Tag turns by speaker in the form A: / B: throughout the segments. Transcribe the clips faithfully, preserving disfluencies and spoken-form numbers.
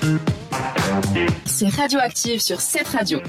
A: C'est Radioactive sur cette radio.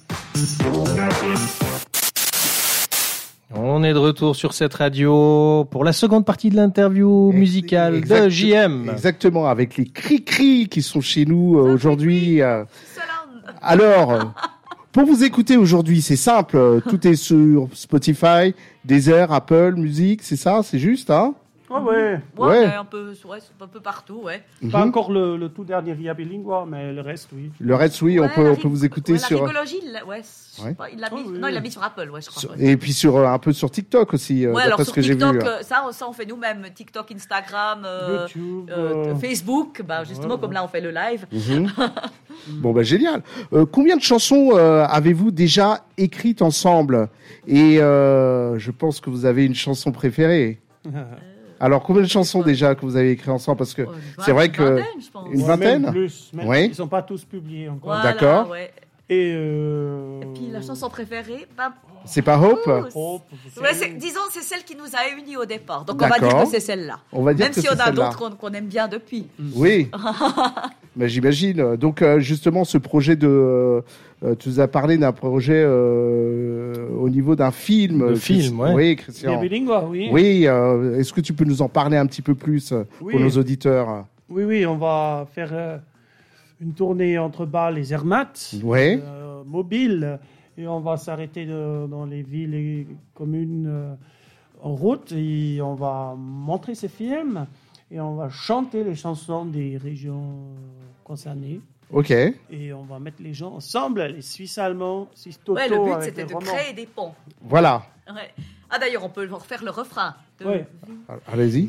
B: On est de retour sur cette radio pour la seconde partie de l'interview musicale exact, de J M.
C: Exactement, avec les cri-cri qui sont chez nous euh, aujourd'hui. Euh. Alors, pour vous écouter aujourd'hui, c'est simple. Tout est sur Spotify, Deezer, Apple Music, c'est ça, c'est juste, hein?
D: Ah ouais.
E: Ouais,
C: ouais.
E: Un peu, ouais, un peu partout, ouais.
D: Pas
C: mm-hmm.
D: encore le, le tout dernier via Bilingua, mais le reste, oui.
C: Le reste, oui,
E: ouais,
C: on peut, on
E: rig-
C: peut vous écouter
E: ouais,
C: sur.
E: La rigologie, il, ouais,
C: ouais.
E: Pas, il l'a mis,
D: oh, oui.
E: non, il l'a mis sur Apple, ouais, je crois.
C: Sur,
E: ouais.
C: et puis sur un peu sur TikTok aussi,
E: ouais,
C: d'après
E: alors
C: ce
E: sur
C: que j'ai vu.
E: TikTok, euh, ça, ça, on fait nous-mêmes. TikTok, Instagram, euh,
D: YouTube,
E: euh,
D: euh...
E: Facebook, bah, justement, ouais, comme là, on fait le live.
C: Mm-hmm. Bon, bah, génial. Euh, combien de chansons euh, avez-vous déjà écrites ensemble? Et euh, je pense que vous avez une chanson préférée. Alors, combien de chansons déjà que vous avez écrites ensemble? Parce que
E: oh,
C: c'est vrai que...
E: Vingtaine, je pense.
C: Une
D: ouais,
C: vingtaine
D: même plus. Même
C: ouais.
D: Ils ne sont pas tous publiés encore.
E: Voilà,
C: d'accord.
E: Ouais.
D: Et, euh...
E: Et puis, la chanson préférée, bah...
C: C'est pas Hope?
D: Hope
E: ouais, c'est, disons, c'est celle qui nous a unis au départ. Donc,
C: d'accord.
E: on va dire que c'est celle-là.
C: On va dire
E: Même
C: que
E: si
C: c'est
E: on a
C: celle-là.
E: d'autres qu'on, qu'on aime bien depuis.
C: Oui. Mais j'imagine. Donc, euh, justement, ce projet de... Euh, tu nous as parlé d'un projet euh, au niveau d'un film.
B: De film, ouais.
C: Oui, Christian.
D: Via Bilingua, oui.
C: Oui. Euh, est-ce que tu peux nous en parler un petit peu plus
D: oui.
C: pour nos auditeurs?
D: Oui, oui, on va faire euh, une tournée entre Bâle et Zermatt.
C: Ouais.
D: Euh, mobile. Et on va s'arrêter de, dans les villes et communes euh, en route. Et on va montrer ces films. Et on va chanter les chansons des régions concernées.
C: Ok.
D: Et on va mettre les gens ensemble, les Suisses allemands, Suisses Toto.
E: Ouais, le but,
D: avec
E: c'était
D: les
E: de
D: romans.
E: créer des ponts.
C: Voilà.
E: Ouais. Ah, d'ailleurs, on peut refaire le refrain. De...
D: Ouais.
C: Allez-y.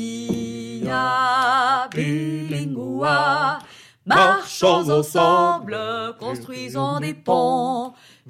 E: Via Bilingua, marchons ensemble, construisons des ponts.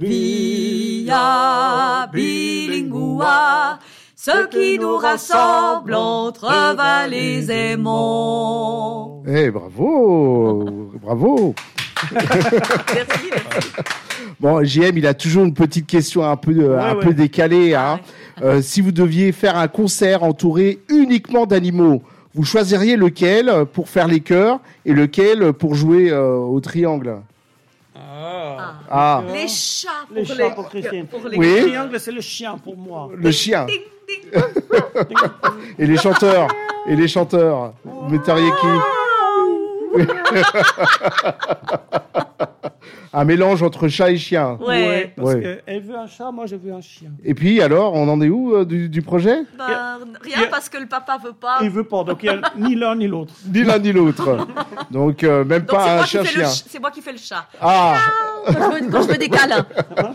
E: Via Bilingua, ce qui nous rassemble entre vallées et monts.
C: Eh, bravo, bravo.
E: Merci, merci.
C: Bon, J M, il a toujours une petite question un peu, euh,
D: Ouais,
C: un
D: ouais.
C: peu décalée. Hein.
E: Ouais.
C: Euh, si vous deviez faire un concert entouré uniquement d'animaux, vous choisiriez lequel pour faire les chœurs et lequel pour jouer euh, au triangle?
D: Ah.
C: Ah,
E: Les chats pour
D: Les
E: les,
D: chats pour Christine.
E: pour les-
C: Oui.
D: Le triangle, c'est le chien pour moi.
C: le chien.
E: Ding, ding.
C: Et les chanteurs. Et les chanteurs. Vous metteriez qui? Un mélange entre chat et chien.
E: Ouais.
D: Parce
C: Ouais.
D: qu'elle veut un chat, moi je veux un chien.
C: Et puis, alors, on en est où euh, du, du projet?
E: Ben, rien
D: Yeah.
E: parce que le papa veut pas.
D: Il veut pas, donc il y a ni l'un ni l'autre.
C: Ni l'un ni l'autre. Donc, euh, même
E: Donc c'est
C: pas
E: moi,
C: un
E: qui fais le
C: chien-chien.
E: ch- c'est moi qui fais le chat.
C: Ah,
E: Quand je veux, quand je veux des câlins.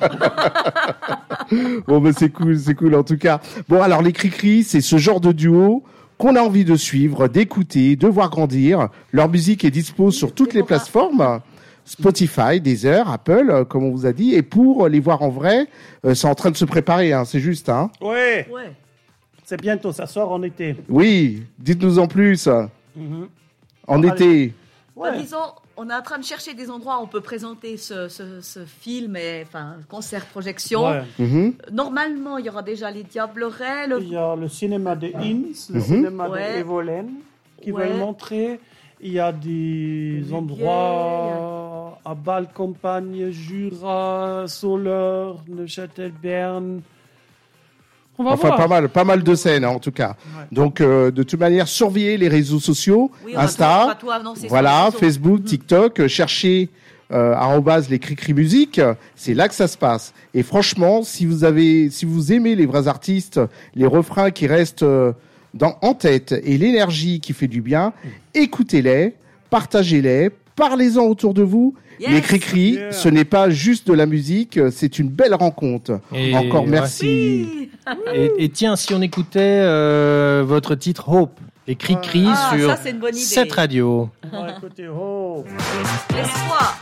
C: bon, ben c'est cool, c'est cool en tout cas. Bon, alors les Cri-Cri, c'est ce genre de duo qu'on a envie de suivre, d'écouter, de voir grandir. Leur musique est dispo sur toutes les plateformes. Spotify, Deezer, Apple, euh, comme on vous a dit. Et pour les voir en vrai, euh, c'est en train de se préparer, hein, c'est juste. Hein.
D: Ouais,
E: Ouais.
D: c'est bientôt, ça sort en été.
C: Oui, dites-nous en plus.
D: Mhm.
C: En
D: Allez.
C: été.
D: Ouais.
E: Ben, disons, on est en train de chercher des endroits où on peut présenter ce, ce, ce film, et, enfin, concert, projection.
D: Ouais.
C: Mhm.
E: Normalement, il y aura déjà les Diablerets. Le...
D: Il y a le cinéma de Inns, le
C: Mhm.
D: cinéma
E: Ouais.
D: de Evolène, qui
E: Ouais.
D: va le montrer. Il y a des
E: Le
D: endroits à Bâle, Campagne, Jura, Soleure, Neuchâtel, Berne. On va
C: Enfin,
D: voir.
C: pas mal, pas mal de scènes, hein, en tout cas.
D: Ouais.
C: Donc, euh, de toute manière, surveillez les réseaux sociaux,
E: Oui, on va tout- on
C: Insta,
E: va tout annoncer sur
C: voilà,
E: les réseaux.
C: Facebook, TikTok, euh, cherchez euh, arrobase les Cri-Cri Musique, c'est là que ça se passe. Et franchement, si vous avez, si vous aimez les vrais artistes, les refrains qui restent euh, dans, en tête et l'énergie qui fait du bien, écoutez-les, partagez-les, parlez-en autour de vous.
E: Yes.
C: Les Cri-Cri,
D: Yeah.
C: ce n'est pas juste de la musique, c'est une belle rencontre.
B: Et-
C: Encore
B: ouais.
C: merci.
B: Et, et tiens, si on écoutait euh, votre titre Hope, les Cri-Cri
E: Ah,
B: sur
E: ça, c'est une bonne idée.
B: cette radio.
D: On va écouter. Oh.
E: L'espoir.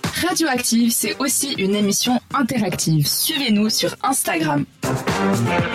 A: Radioactive, c'est aussi une émission interactive. Suivez-nous sur Instagram.